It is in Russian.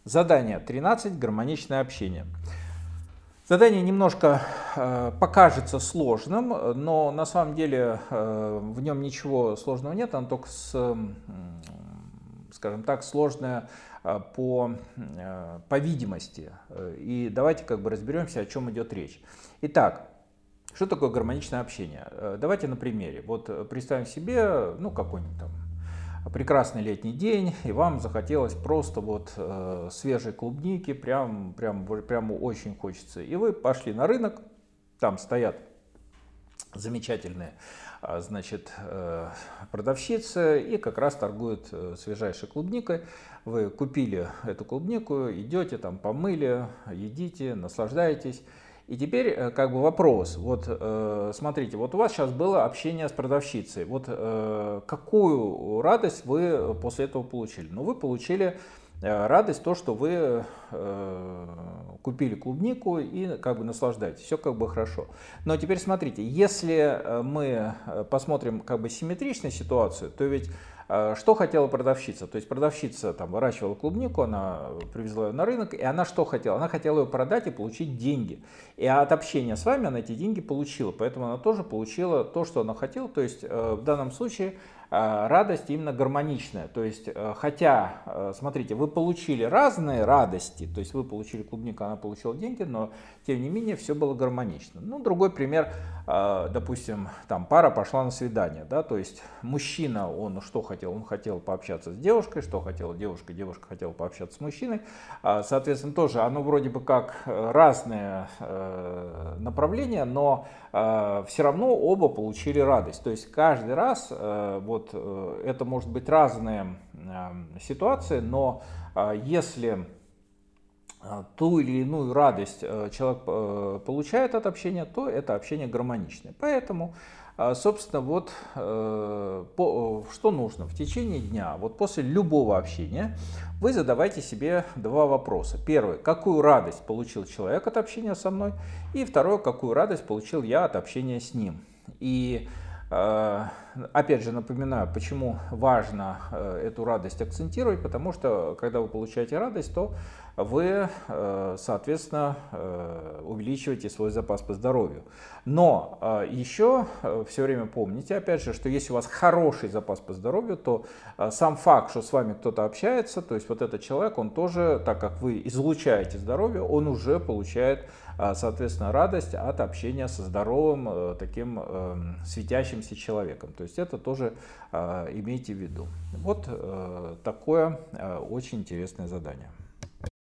Задание 13. Гармоничное общение. Задание немножко покажется сложным, но на самом деле в нем ничего сложного нет, оно только, скажем так, сложное по видимости. И давайте разберемся, о чем идет речь. Итак, что такое гармоничное общение? Давайте на примере. Вот представим себе, какой-нибудь там прекрасный летний день, и вам захотелось просто свежей клубники, прям очень хочется. И вы пошли на рынок, там стоят замечательные, продавщицы, и как раз торгуют свежайшей клубникой. Вы купили эту клубнику, идете там, помыли, едите, наслаждаетесь. И теперь вопрос, смотрите, у вас сейчас было общение с продавщицей, какую радость вы после этого получили? Вы получили радость, то, что вы купили клубнику и наслаждаетесь, все хорошо. Но теперь смотрите, если мы посмотрим симметричную ситуацию, то ведь что хотела продавщица? То есть продавщица выращивала клубнику, она привезла ее на рынок, и она что хотела? Она хотела ее продать и получить деньги. И от общения с вами она эти деньги получила, поэтому она тоже получила то, что она хотела. То есть в данном случае радость именно гармоничная. То есть, хотя, смотрите, вы получили разные радости, то есть вы получили клубнику, она получила деньги, но тем не менее все было гармонично. Другой пример, допустим, пара пошла на свидание, да, то есть мужчина, он что хотел? Он хотел пообщаться с девушкой, что хотела девушка? Девушка хотела пообщаться с мужчиной. Соответственно, тоже оно вроде бы как разные направления, но все равно оба получили радость. То есть каждый раз это может быть разные ситуации, но если ту или иную радость человек получает от общения, то это общение гармоничное. Поэтому, собственно, что нужно в течение дня, после любого общения, вы задавайте себе два вопроса. Первый, какую радость получил человек от общения со мной, и второй, какую радость получил я от общения с ним. И опять же напоминаю, почему важно эту радость акцентировать, потому что когда вы получаете радость, то вы, соответственно, увеличиваете свой запас по здоровью. Но еще все время помните, опять же, что если у вас хороший запас по здоровью, то сам факт, что с вами кто-то общается, то есть этот человек, он тоже, так как вы излучаете здоровье, он уже получает, соответственно, радость от общения со здоровым, таким светящимся человеком. То есть это тоже имейте в виду. Такое очень интересное задание.